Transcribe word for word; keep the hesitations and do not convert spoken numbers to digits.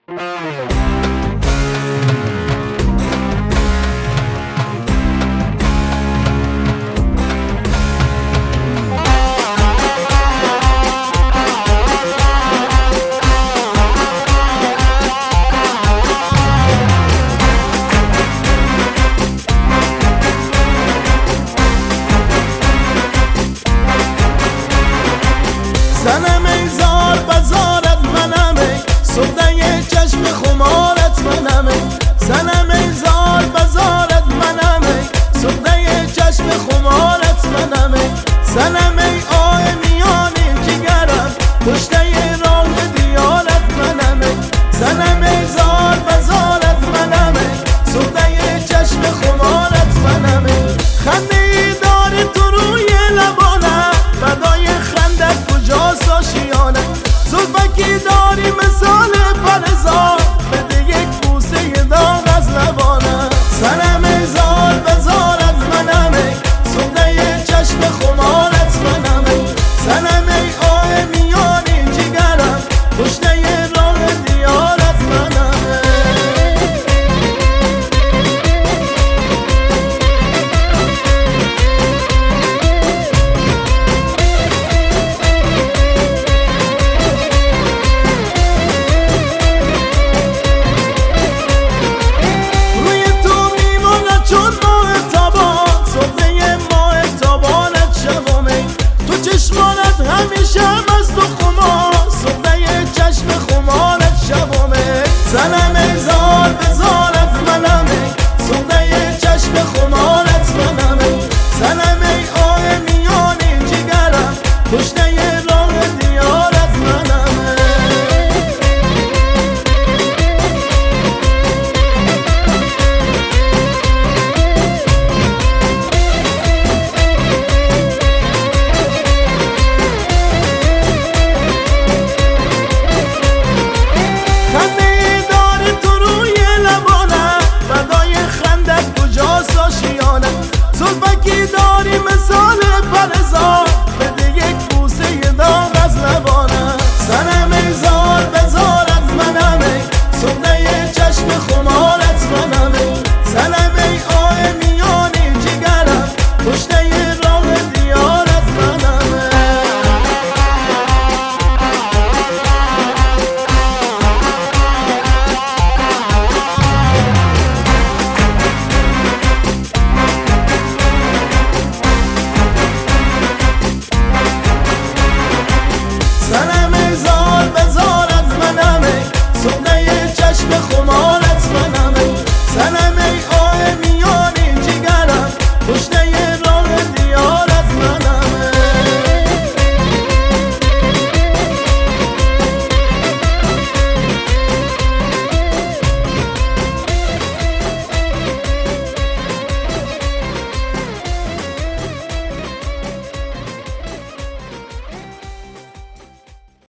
زنم ای زار بزارت منم ای سفره چشم خمارت منم ای زنم ای زار بزارت منم ای سفره چشم خمارت منم ای زنم ای آه میان جگرم پشته راه دیارت منم ای زنم ای زار بزارت منم ای سفره چشم خمارت منم ای خنده ای داره تو روی لبانم فدای خندت کجاست آشیانه زلفکی داری مثال پرزار بده یک بوسه داغ از لبانه زنم ای زار بزارت منم ای سفره چشم خمارت منم ای زنم ای آه میان جگرم پشته راه دیارت منم چشمانت همیشه مست و خمار سفره چشم خمارت شبامه زنم